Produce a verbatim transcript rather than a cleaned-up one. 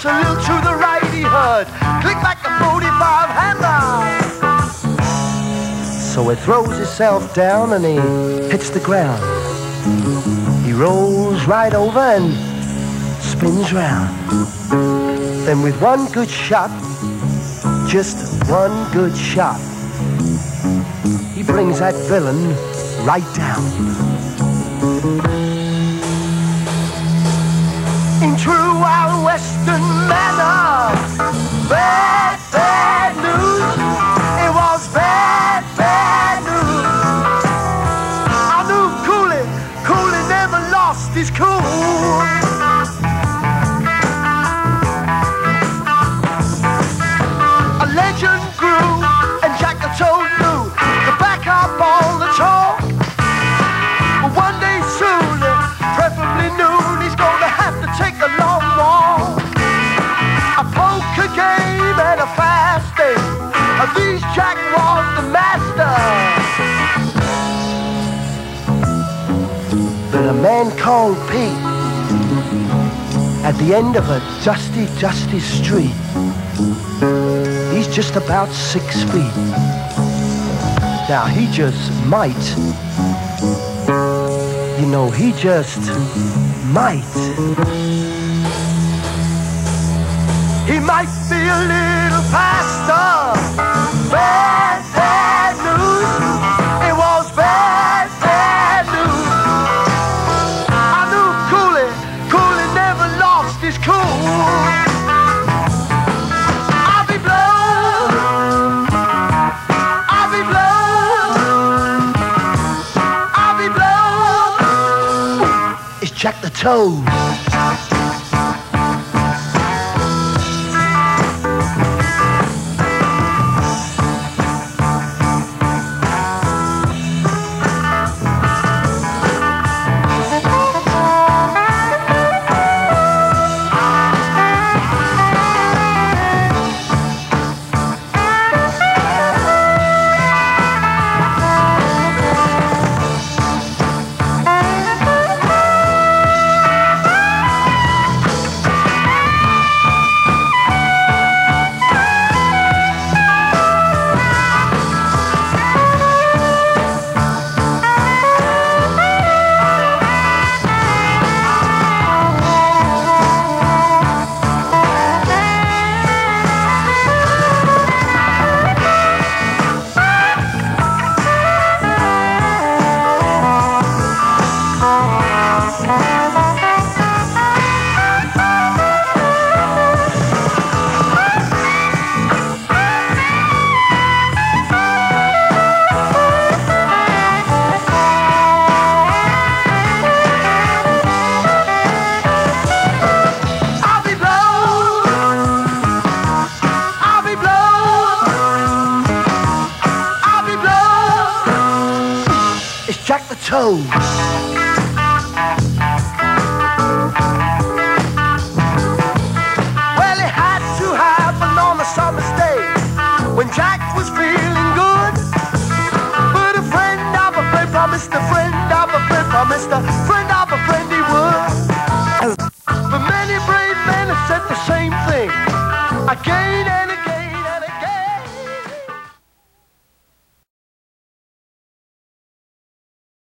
salute to the right he heard. Click back the forty-five hammer. So he throws himself down and he hits the ground. He rolls right over and spins round. Then with one good shot, just one good shot, he brings that villain right down. In true Wild Western manner, bad, bad news. It was bad, bad news. I knew Cooley, Cooley never lost his cool. A legend grew, and Jack the Toad knew to back up all the talk. But one day soon, preferably noon, he's gonna have to take a long walk. A poker game and a fast day, of these Jack was the master. But a man called Pete, at the end of a dusty, dusty street, he's just about six feet. Now he just might, you know, he just might. He might be a little faster. Bad, bad news. It was bad, bad news. I knew Cooley, Cooley never lost his cool. I'll be blown. I'll be blown. I'll be blown. It's Jack the Toad. Jack the Toad. Well, it had to happen on a summer's day when Jack was feeling good. But a friend of a friend promised a friend of a friend promised a friend of a friend he would. But many brave men have said the same thing again